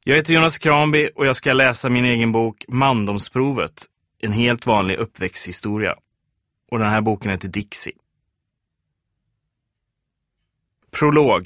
Jag heter Jonas Kranby och jag ska läsa min egen bok Mandomsprovet, en helt vanlig uppväxthistoria. Och den här boken heter Dixie. Prolog.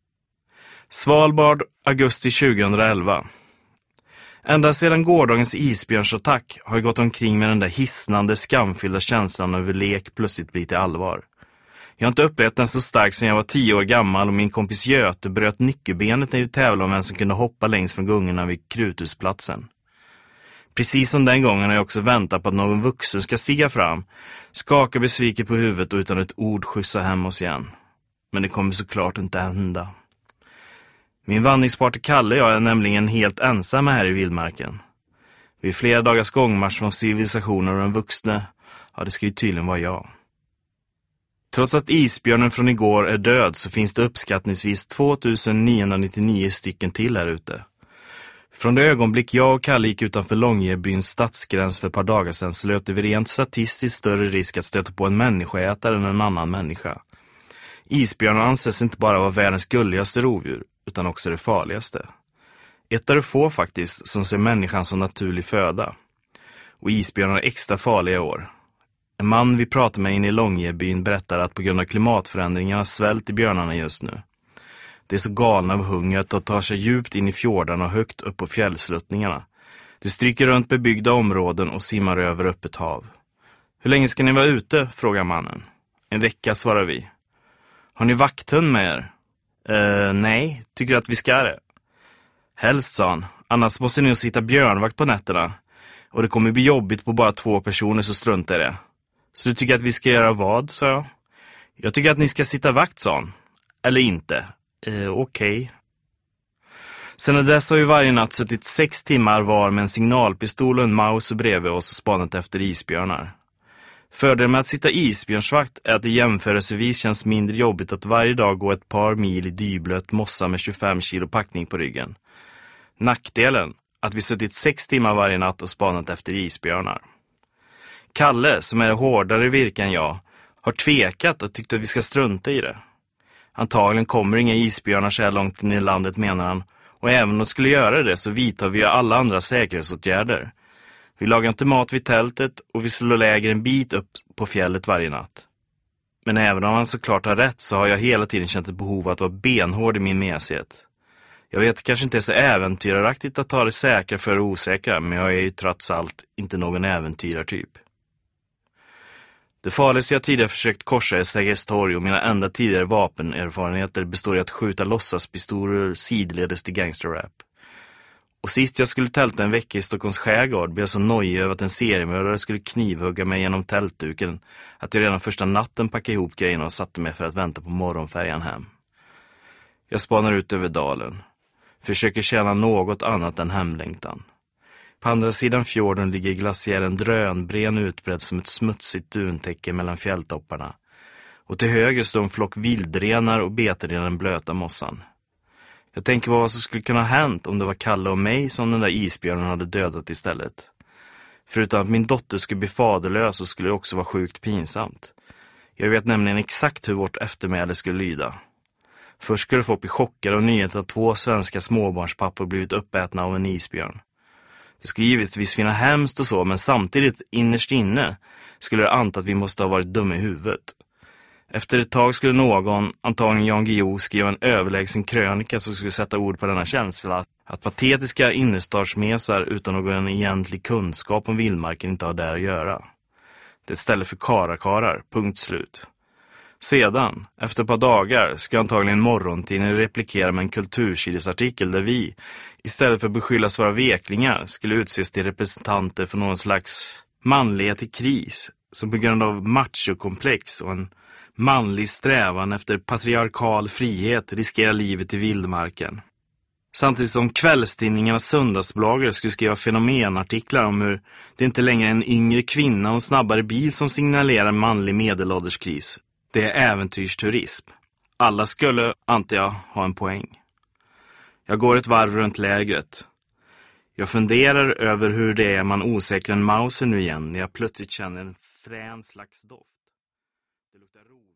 Svalbard, augusti 2011. Ända sedan gårdagens isbjörnsattack har jag gått omkring med den där hisnande, skamfyllda känslan över lek plötsligt blir till allvar. Jag har inte upplevt den så starkt sedan jag var 10 år gammal och min kompis Göte bröt nyckelbenet när vi tävlade om vem som kunde hoppa längs från gungorna vid Kruthusplatsen. Precis som den gången har jag också väntat på att någon vuxen ska stiga fram, skaka besviket på huvudet och utan ett ord skjutsa hem oss igen. Men det kommer såklart inte hända. Min vandringspartner Kalle och jag är nämligen helt ensamma här i vildmarken. Vid flera dagars gångmarsch från civilisationer och den vuxne, ja det ska ju tydligen vara jag. Trots att isbjörnen från igår är död så finns det uppskattningsvis 2999 stycken till här ute. Från det ögonblick jag och Kalle gick utanför Långjebyns stadsgräns för ett par dagar sedan så löpte vi rent statistiskt större risk att stöta på en människoätare än en annan människa. Isbjörnen anses inte bara vara världens gulligaste rovdjur utan också det farligaste. Ett av det få faktiskt som ser människan som naturlig föda. Och isbjörnar är extra farliga i år. En man vi pratade med inne i Långjebyn berättar att på grund av klimatförändringarna svält i björnarna just nu. Det är så galna av hunger att de tar sig djupt in i fjordarna och högt upp på fjällsluttningarna. De stryker runt bebyggda områden och simmar över öppet hav. Hur länge ska ni vara ute? Frågar mannen. En vecka, svarar vi. Har ni vakthund med er? Nej, tycker att vi ska det. Helst, sa han. Annars måste ni sitta björnvakt på nätterna. Och det kommer bli jobbigt på bara 2 personer så struntar i det. Så du tycker att vi ska göra vad, sa jag. Jag tycker att ni ska sitta vakt, sa han. Eller inte. Okej. Sen dess har vi varje natt suttit 6 timmar var med en signalpistol och en mouse bredvid oss och spanat efter isbjörnar. Fördelen med att sitta isbjörnsvakt är att det jämförelsevis känns mindre jobbigt att varje dag gå ett par mil i dyblöt mossa med 25 kilo packning på ryggen. Nackdelen, att vi suttit 6 timmar varje natt och spanat efter isbjörnar. Kalle, som är hårdare virke än jag, har tvekat och tyckt att vi ska strunta i det. Antagligen kommer inga isbjörnar så här långt in i landet, menar han. Och även om de skulle göra det så vidtar vi alla andra säkerhetsåtgärder. Vi lagar inte mat vid tältet och vi slår läger en bit upp på fjället varje natt. Men även om han såklart har rätt så har jag hela tiden känt ett behov att vara benhård i min mesighet. Jag vet kanske inte är så äventyraraktigt att ta det säkra för det osäkra, men jag är ju trots allt inte någon äventyrartyp. Det farligaste jag tidigare försökt korsa är Sergels torg och mina enda tidigare vapenerfarenheter består i att skjuta låtsaspistoler sidledes till gangsterrap. Och sist jag skulle tälta en vecka i Stockholms skärgård blev jag så nojig över att en seriemördare skulle knivhugga mig genom tältduken att jag redan första natten packade ihop grejerna och satte mig för att vänta på morgonfärjan hem. Jag spanar ut över dalen. Försöker känna något annat än hemlängtan. På andra sidan fjorden ligger glaciären Drönbren utbredd som ett smutsigt duntäcke mellan fjälltopparna. Och till höger står en flock vildrenar och betar i den blöta mossan. Jag tänker på vad som skulle kunna ha hänt om det var Kalle och mig som den där isbjörnen hade dödat istället. Förutom att min dotter skulle bli faderlös så skulle det också vara sjukt pinsamt. Jag vet nämligen exakt hur vårt eftermäle skulle lyda. Först skulle folk bli chockade av nyheten att 2 svenska småbarnspappor blivit uppätna av en isbjörn. Det skulle givetvis finna hemskt och så, men samtidigt innerst inne skulle det anta att vi måste ha varit dumma i huvudet. Efter ett tag skulle någon, antagligen Jan Guillou, skriva en överlägsen krönika som skulle sätta ord på denna känsla att patetiska innerstadsmesar utan någon egentlig kunskap om vildmarken inte har där att göra. Det är ett ställe för karakarar, punkt slut. Sedan, efter ett par dagar, ska antagligen morgontidningen replikera med en kultursidesartikel där vi, istället för att beskyllas vara veklingar, skulle utses till representanter för någon slags manlighet i kris, som på grund av machokomplex och en manlig strävan efter patriarkal frihet riskerar livet i vildmarken. Samtidigt som kvällstidningarnas söndagsbloggar skulle skriva fenomenartiklar om hur det inte längre är en yngre kvinna och en snabbare bil som signalerar manlig medelålderskris. Det är äventyrsturism. Alla skulle, antar jag, ha en poäng. Jag går ett varv runt lägret. Jag funderar över hur det är man osäkrar en Mauser nu igen när jag plötsligt känner en frän slags doft. Det luktar ro.